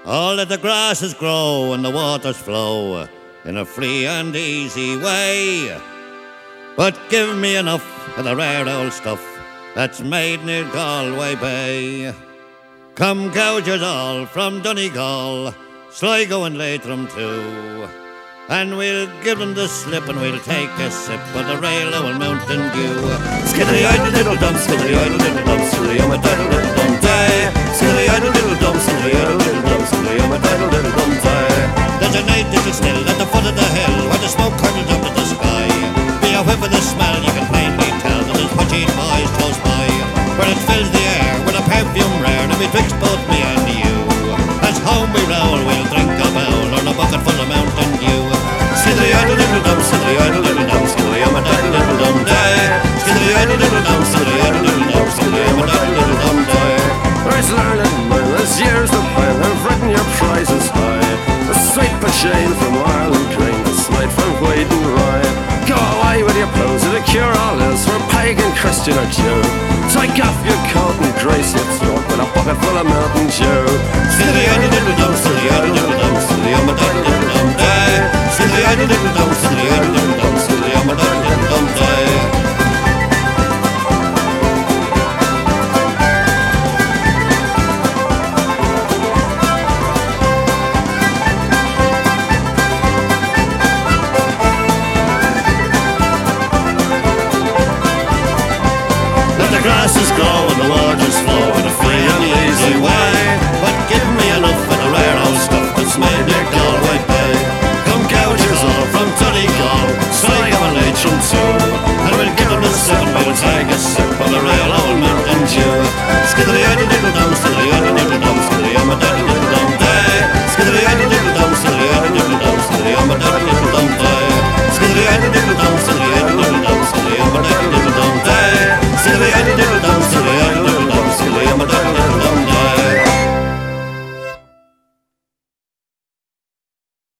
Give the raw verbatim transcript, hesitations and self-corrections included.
Oh, let the grasses grow and the waters flow in a free and easy way. But give me enough of the rare old stuff that's made near Galway Bay. Come gougers all from Donegal, Sligo and Leitrim too, and we'll give them the slip and we'll take a sip of the rail old Mountain Dew. Skiddy idle little dum, skiddy idle little dum, skiddy um a diddle little dum day. Skiddy idle little dum, skiddy idle little dum, skiddy um a diddle little dum day. There's a night little still at the foot of the hill where the smoke curls up to the sky. Be a whiff of the smell, you can plainly tell that there's pudgy boys close by, where it fills the air with a perfume rare and betwixt both me and you. As home we roll, we'll drink a bowl or a bucket full of Mountain Dew. Skiddy idle little dum, skiddy idle little dum, skiddy um a diddle little dum day. Skiddy idle little dum, skiddy idle little dum, skiddy um a diddle little dum day. There's learning men, there's years to plan, have written your prizes high. A sweet po'shane from Ireland Green, a slight from Wade and Rye. Go away with your pose, it'll cure all ills for pagan, Christian or Jew. Take off your coat and grace your throat with a bucket full of Mountain Dew. Skiddy idle little dum, skiddy idle little dum, skiddy um a diddle little dum day. Skiddy idle little